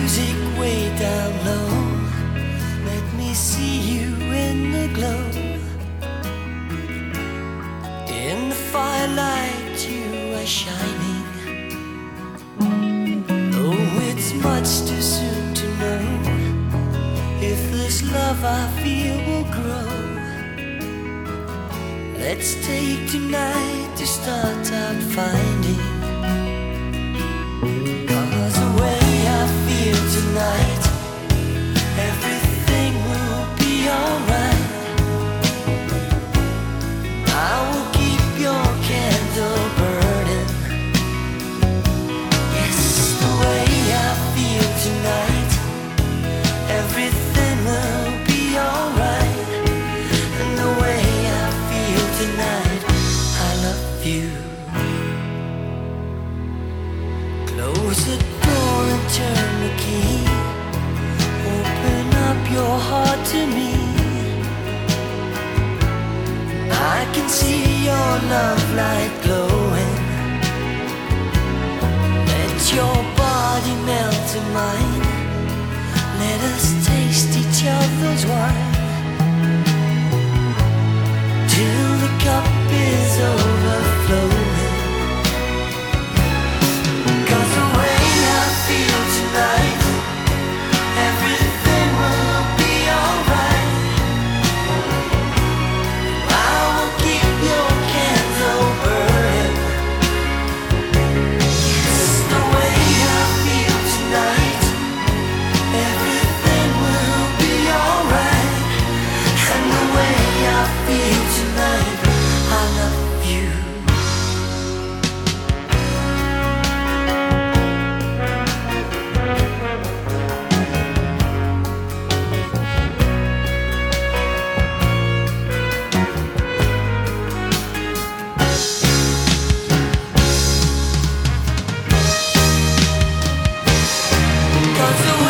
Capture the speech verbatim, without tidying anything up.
music way down low. Let me see you in the glow. In the firelight you are shining. Oh, it's much too soon to know if this love I feel will grow. Let's take tonight to start out finding. Cause the way I feel tonight, everything will be alright. I will keep your candle burning. Yes, the way I feel tonight, everything will be alright. And the way I feel tonight, I love you. Close the door and turn the key. Open up your heart to me. I can see your love light glowing. Let your body melt in mine. Let us taste each other's wine till the cup is overflowing. Cause the way I feel tonight, everything will be alright. I will keep your candle burning. Yes, the way I feel tonight, everything will be alright. And the way I feel tonight, I love you. Cause the